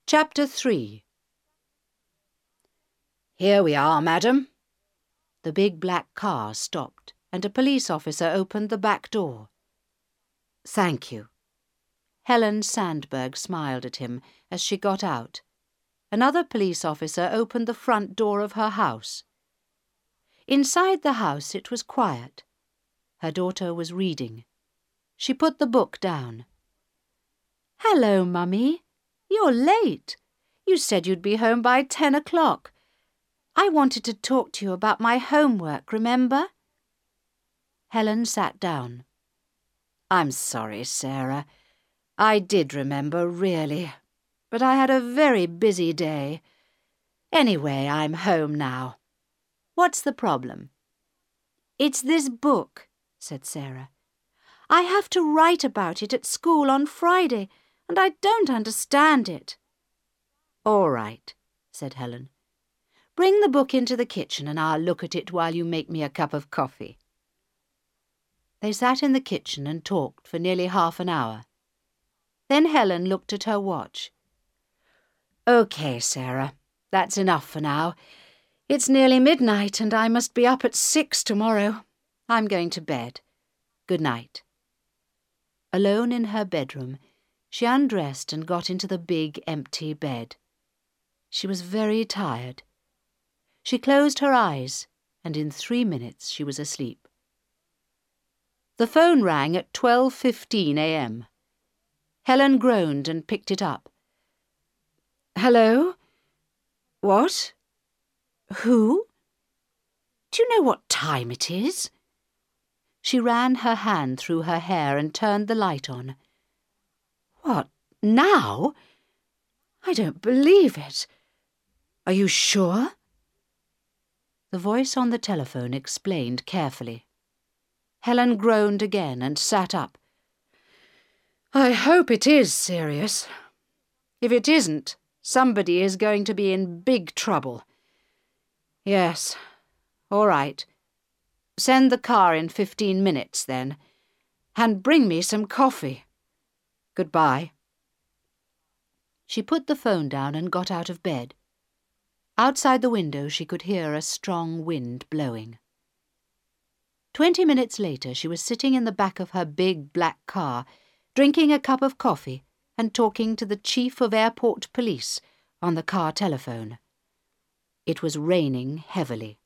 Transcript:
Chapter 3. "Here we are, madam." The big black car stopped, and a police officer opened the back door. "Thank you." Helen Sandberg smiled at him as she got out. Another police officer opened the front door of her house. Inside the house it was quiet. Her daughter was reading. She put the book down. "Hello, Mummy. You're late. You said you'd be home by 10 o'clock. I wanted to talk to you about my homework, remember?" Helen sat down. "I'm sorry, Sarah. I did remember, really. But I had a very busy day. Anyway, I'm home now. What's the problem?" "It's this book," said Sarah. "I have to write about it at school on Friday, and I don't understand it." "All right," said Helen. "Bring the book into the kitchen and I'll look at it while you make me a cup of coffee." They sat in the kitchen and talked for nearly half an hour. Then Helen looked at her watch. "OK, Sarah, that's enough for now. It's nearly midnight and I must be up at 6 tomorrow. I'm going to bed. Good night." Alone in her bedroom, she undressed and got into the big, empty bed. She was very tired. She closed her eyes, and in 3 minutes she was asleep. The phone rang at 12:15 a.m. Helen groaned and picked it up. "Hello? What? Who? Do you know what time it is?" She ran her hand through her hair and turned the light on. "What, now? I don't believe it. Are you sure?" The voice on the telephone explained carefully. Helen groaned again and sat up. "I hope it is serious. If it isn't, somebody is going to be in big trouble. Yes, all right. Send the car in 15 minutes, then. And bring me some coffee. Goodbye." She put the phone down and got out of bed. Outside the window she could hear a strong wind blowing. 20 minutes later she was sitting in the back of her big black car, drinking a cup of coffee and talking to the chief of airport police on the car telephone. It was raining heavily.